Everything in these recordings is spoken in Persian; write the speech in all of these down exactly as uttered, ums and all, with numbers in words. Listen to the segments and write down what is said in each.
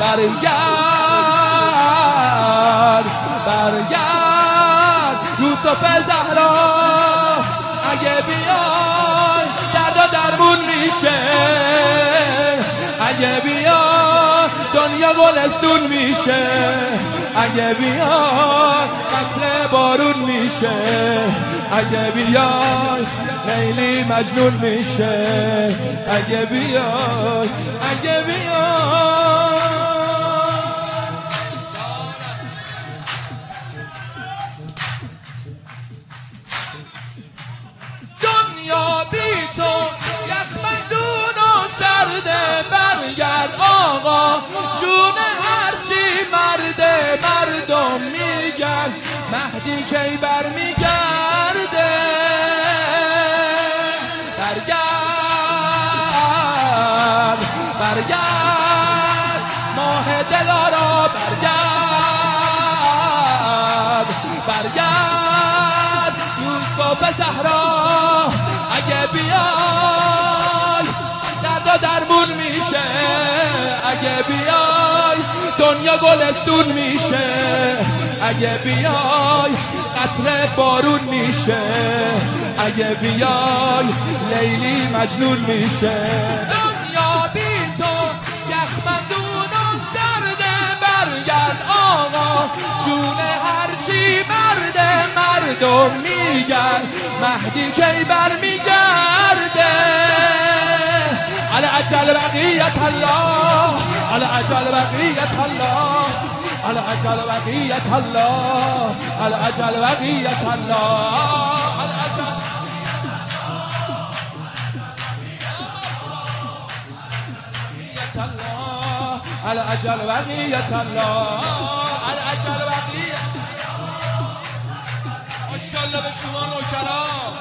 برگرد برگرد یوسف زهرا اگه بیای درد و درمون میشه اگه بیای دنیا گلستون میشه اگه بیای قطره بارون میشه اگه بیای لیلی مجنون میشه اگه بیای اگه بیای دنیا بی تو یخمندون و سرده برگرد آقا جون هرچی مرده مردم میگن مهدی کی برمیگرده برگرد برگرد ماه دلارا برگرد برگرد یوسف زهرا اگه بیای درد و درمون میشه اگه بیای دنیا گلستون میشه اگه بیای قطره بارون میشه اگه بیای لیلی مجنون میشه دنیا بی تو یخمندون و سرده برگرد آقا جون هرچی مرده مردم میگن مهدی کی برمیگرده على اجل بقیت الله على اجل بقیت الله على اجل بقیت الله على اجل بقیت الله على اجل على اجل بقیت الله على اجل بقیت ماشاءالله به شما نوکران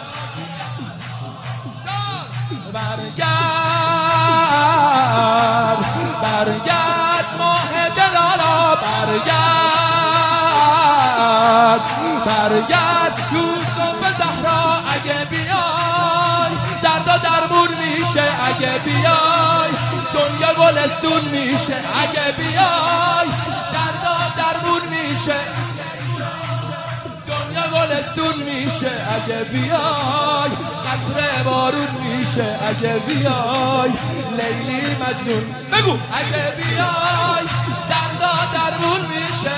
برگرد برگرد ماه دلارا برگرد برگرد یوسف زهرا اگه بیای درد و درمون میشه اگه بیای دنیا گلستون میشه اگه بیای درد و درمون میشه دنیا گلستون میشه اگه بیای قطره بارون میشه اگه بیای لیلی مجنون بگو اگه بیای دردا درمون میشه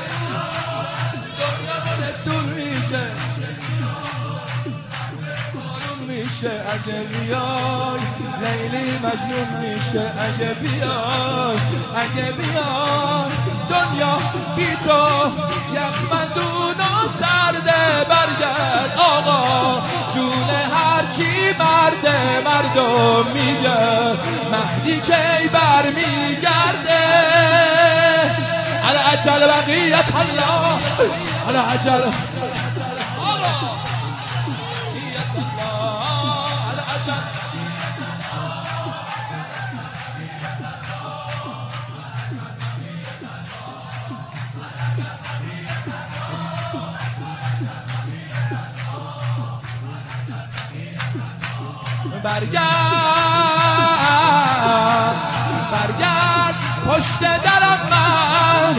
دنیا گلستون میشه بارون میشه اگه بیای لیلی مجنون میشه اگه بیای اگه بیای دنیا بی تو یخمندون و سرده برگرد آقا جون هرچی مرده مردم میگه مهدی کی برمیگرده على اجل بقیت الله على اجل برگرد برگرد پشت درم من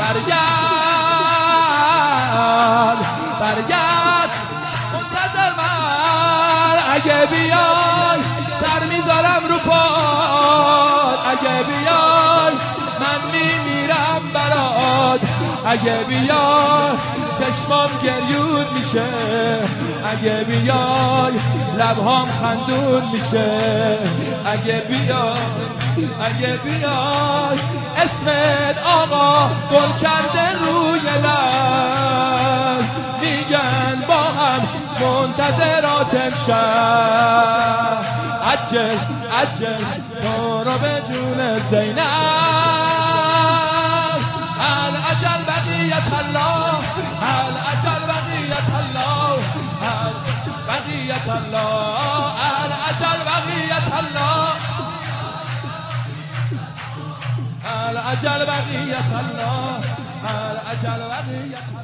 برگرد برگرد منتظر من اگه بیای سر میذارم رو پاد اگه بیای من میمیرم برات اگه بیای چشمام گریون میشه اگه بیای لبهام خندون میشه اگه بیای اگه بیای اسمت آقا گل کرده روی لب میگن با هم منتظرات امشب عجل عجل تو رو به جون زینب العجل بقیت الله العجل بقیت الله بقیت الله العجل بقیت الله العجل بقیت الله العجل بقیت